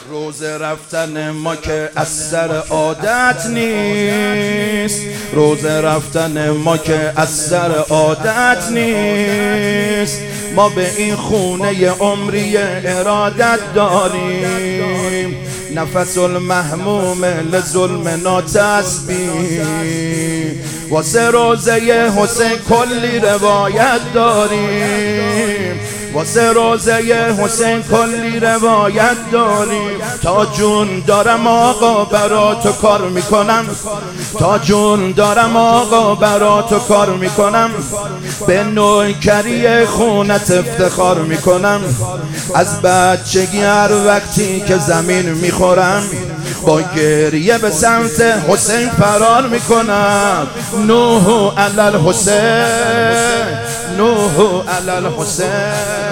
روزه رفتن ما که از سر عادت نیست، روزه رفتن ما که از سر عادت نیست. ما به این خونه عمری ارادت داریم، نفس المحموم لظلم ناتسبیح. واسه روزه حسین کلی روایت داریم، واسه روزه حسین کلی روایت داریم. تا جون دارم آقا برا تو کار میکنم، تا جون دارم آقا برا تو کار میکنم. به نوکری خونت افتخار میکنم. از بچگی هر وقتی که زمین میخورم با گریه به سمت حسین فرار میکنم. نوح علی الحسین، نوح علی الحسین.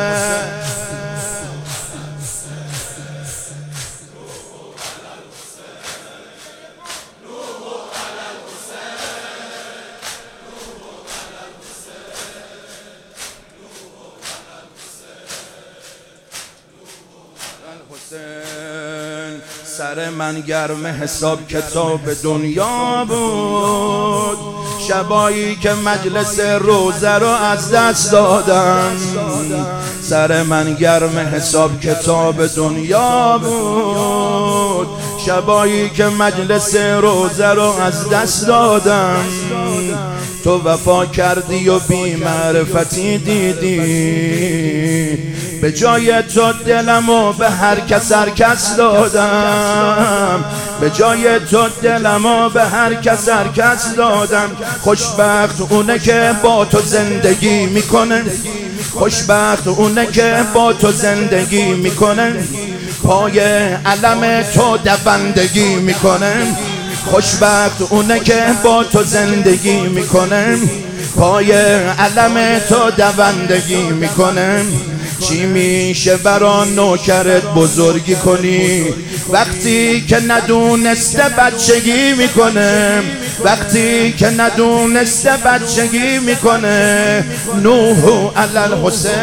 سر من گرم حساب کتاب دنیا بود، شبایی که مجلس روزه رو از دست دادم. سر من گرم حساب کتاب دنیا بود، شبایی که مجلس روزه رو از دست دادم. تو وفا کردی و بی معرفتی دیدی، به جای تو دلمو به هر کس دادم، به جای تو دلمو به هر کس دادم. خوشبخت اونه که با تو زندگی میکنه، خوشبخت اونه که با تو زندگی میکنه، پای علم تو دوندگی میکنه. خوشبخت اونه که با تو زندگی میکنه، پای علم تو دوندگی میکنه. چی میشه برا نوکرت بزرگی کنی وقتی که ندونسته بچگی میکنه، وقتی که ندونسته بچگی میکنه. نوح علی الحسین،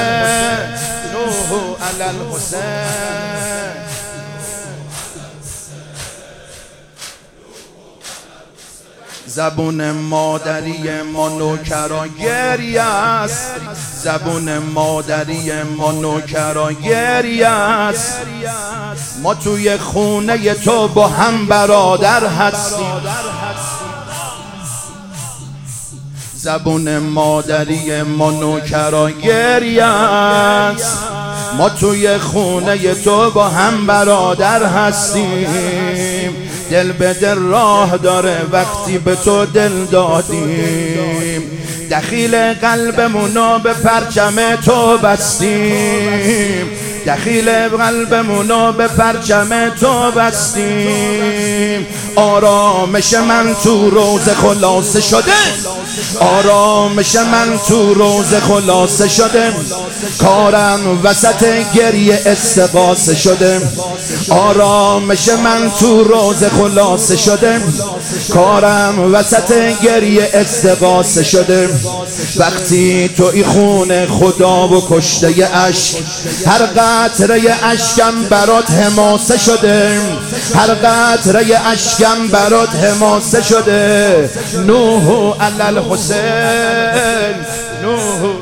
نوح علی الحسین. زبون مادری ما نوکرا گریه است، زبون مادری ما نوکرا گریه است. ما توی خونه تو با هم برادر هستیم، زبون مادری ما نوکرا گریه است. ما توی خونه تو با هم برادر هستیم. دل به دل راه داره وقتی به تو دل دادیم، دخیل قلبمونو به پرچم تو بستیم، دخیل قلبمونو به پرچم تو بستیم. آرامش من تو روز خلاصه شده، آرامش من تو روز خلاصه شده. کارم وسط گریه استغاثه شده، آرامش من تو روز خلاصه شده. کارم وسط گریه استغاثه شده. وقتی تو ای خون خدا و کشته عشق، هر قطره اشکم برات حماسه شده، هر قطره اشکم برات حماسه شده. نوح علی الحسین، نوح